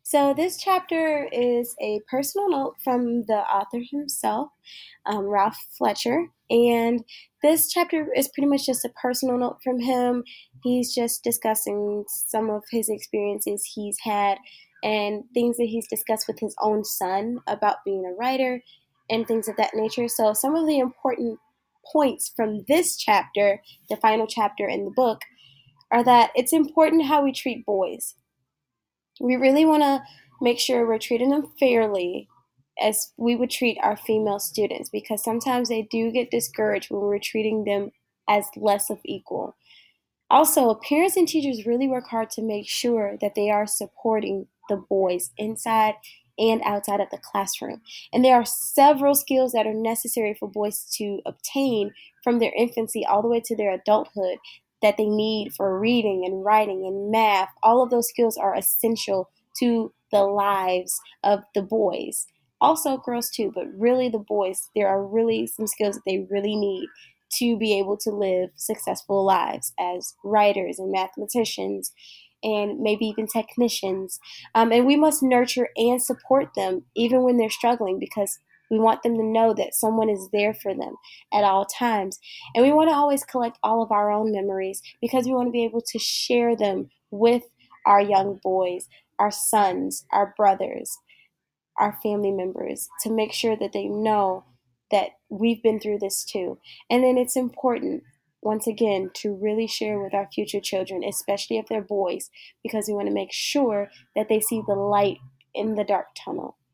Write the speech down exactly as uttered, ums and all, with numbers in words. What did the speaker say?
So, this chapter is a personal note from the author himself, um, Ralph Fletcher. And this chapter is pretty much just a personal note from him. He's just discussing some of his experiences he's had and things that he's discussed with his own son about being a writer and things of that nature. So, some of the important points from this chapter, the final chapter in the book, are that it's important how we treat boys. We really want to make sure we're treating them fairly as we would treat our female students because sometimes they do get discouraged when we're treating them as less of equal. Also, parents and teachers really work hard to make sure that they are supporting the boys inside and outside of the classroom. And there are several skills that are necessary for boys to obtain from their infancy all the way to their adulthood that they need for reading and writing and math. All of those skills are essential to the lives of the boys. Also, girls too, but really the boys, there are really some skills that they really need to be able to live successful lives as writers and mathematicians and maybe even technicians. Um, and we must nurture and support them even when they're struggling because we want them to know that someone is there for them at all times. And we want to always collect all of our own memories because we want to be able to share them with our young boys, our sons, our brothers, our family members to make sure that they know that we've been through this too. And then it's important, once again, to really share with our future children, especially if they're boys, because we want to make sure that they see the light in the dark tunnel.